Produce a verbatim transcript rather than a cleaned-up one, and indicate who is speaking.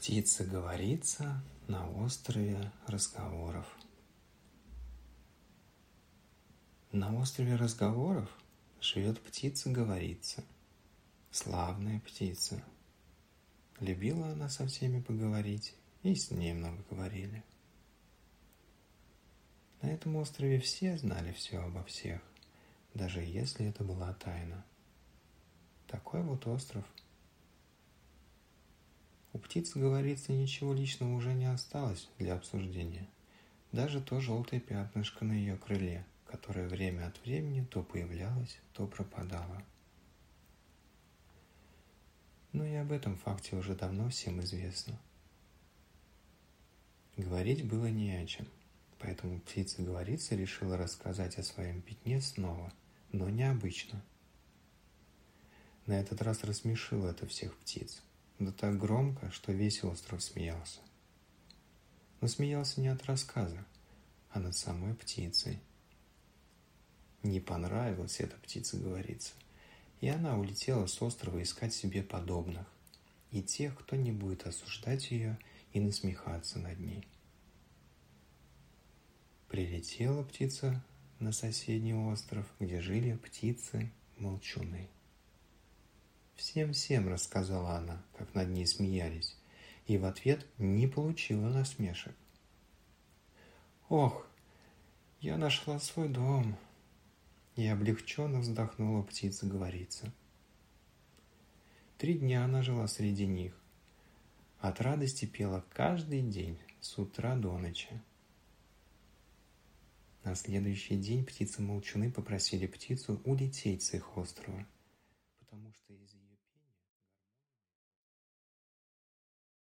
Speaker 1: Птица говорится на острове разговоров. На острове разговоров живет птица-говорица, славная птица. Любила она со всеми поговорить, и с ней много говорили. На этом острове все знали все обо всех, даже если это была тайна. Такой вот остров. У птицы, говорится, ничего личного уже не осталось для обсуждения. Даже то желтое пятнышко на ее крыле, которое время от времени то появлялось, то пропадало. Но и об этом факте уже давно всем известно. Говорить было не о чем, поэтому птица-говорица решила рассказать о своем пятне снова, но необычно. На этот раз рассмешило это всех птиц. Да так громко, что весь остров смеялся. Но смеялся не от рассказа, а над самой птицей. Не понравилась эта птица-говорица, и она улетела с острова искать себе подобных, и тех, кто не будет осуждать ее и насмехаться над ней. Прилетела птица на соседний остров, где жили птицы-молчуны. Всем-всем рассказала она, как над ней смеялись, и в ответ не получила насмешек. «Ох, я нашла свой дом!» И облегченно вздохнула птица-говорица. Три дня она жила среди них. От радости пела каждый день, с утра до ночи. На следующий день птицы-молчуны попросили птицу улететь с их острова, потому что